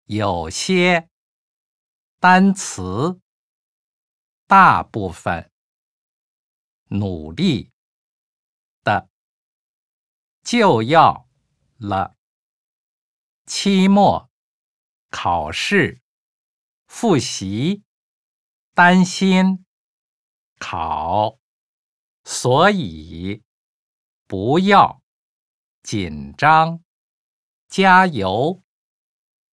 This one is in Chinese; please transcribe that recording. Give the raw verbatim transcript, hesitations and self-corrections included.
有些单词，大部分努力的就要了，期末考试复习，担心考，所以不要紧张，加油。